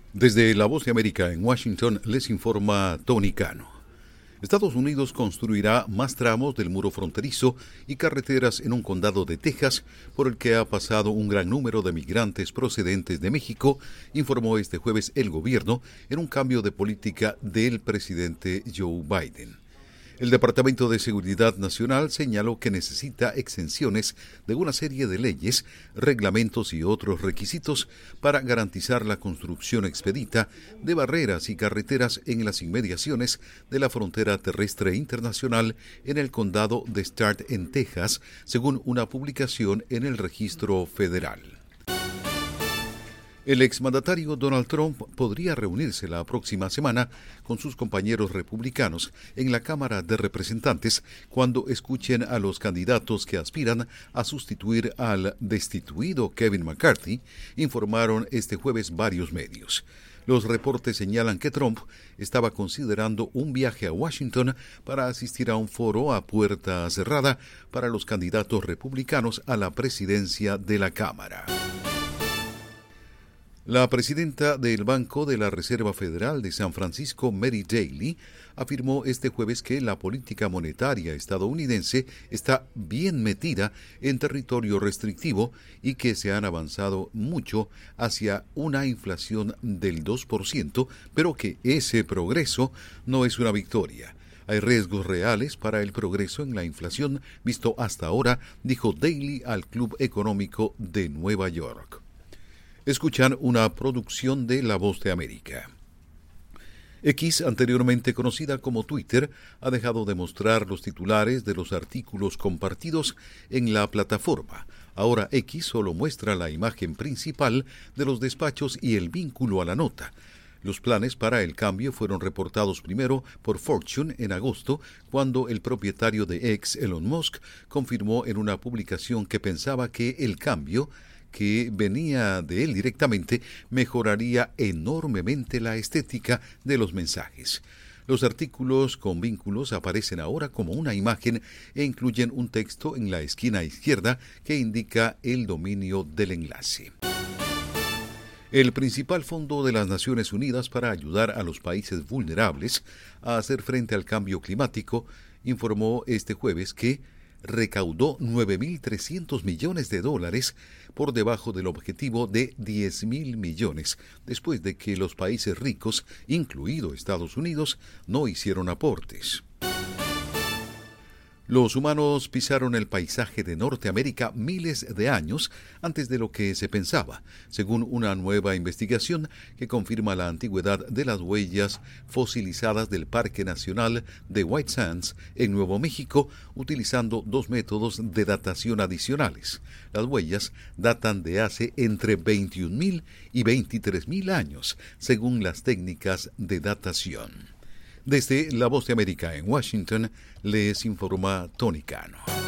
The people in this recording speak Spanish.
Desde La Voz de América en Washington les informa Tony Cano. Estados Unidos construirá más tramos del muro fronterizo y carreteras en un condado de Texas por el que ha pasado un gran número de migrantes procedentes de México, informó este jueves el gobierno en un cambio de política del presidente Joe Biden. El Departamento de Seguridad Nacional señaló que necesita exenciones de una serie de leyes, reglamentos y otros requisitos para garantizar la construcción expedita de barreras y carreteras en las inmediaciones de la frontera terrestre internacional en el condado de Stark en Texas, según una publicación en el registro federal. El exmandatario Donald Trump podría reunirse la próxima semana con sus compañeros republicanos en la Cámara de Representantes cuando escuchen a los candidatos que aspiran a sustituir al destituido Kevin McCarthy, informaron este jueves varios medios. Los reportes señalan que Trump estaba considerando un viaje a Washington para asistir a un foro a puerta cerrada para los candidatos republicanos a la presidencia de la Cámara. La presidenta del Banco de la Reserva Federal de San Francisco, Mary Daly, afirmó este jueves que la política monetaria estadounidense está bien metida en territorio restrictivo y que se han avanzado mucho hacia una inflación del 2%, pero que ese progreso no es una victoria. Hay riesgos reales para el progreso en la inflación visto hasta ahora, dijo Daly al Club Económico de Nueva York. Escuchan una producción de La Voz de América. X, anteriormente conocida como Twitter, ha dejado de mostrar los titulares de los artículos compartidos en la plataforma. Ahora X solo muestra la imagen principal de los despachos y el vínculo a la nota. Los planes para el cambio fueron reportados primero por Fortune en agosto, cuando el propietario de X, Elon Musk, confirmó en una publicación que pensaba que el cambio que venía de él directamente mejoraría enormemente la estética de los mensajes. Los artículos con vínculos aparecen ahora como una imagen e incluyen un texto en la esquina izquierda que indica el dominio del enlace. El principal fondo de las Naciones Unidas para ayudar a los países vulnerables a hacer frente al cambio climático informó este jueves que recaudó $9.300 millones por debajo del objetivo de $10.000 millones, después de que los países ricos, incluido Estados Unidos, no hicieron aportes. Los humanos pisaron el paisaje de Norteamérica miles de años antes de lo que se pensaba, según una nueva investigación que confirma la antigüedad de las huellas fosilizadas del Parque Nacional de White Sands en Nuevo México, utilizando dos métodos de datación adicionales. Las huellas datan de hace entre 21.000 y 23.000 años, según las técnicas de datación. Desde La Voz de América en Washington, les informa Tony Cano.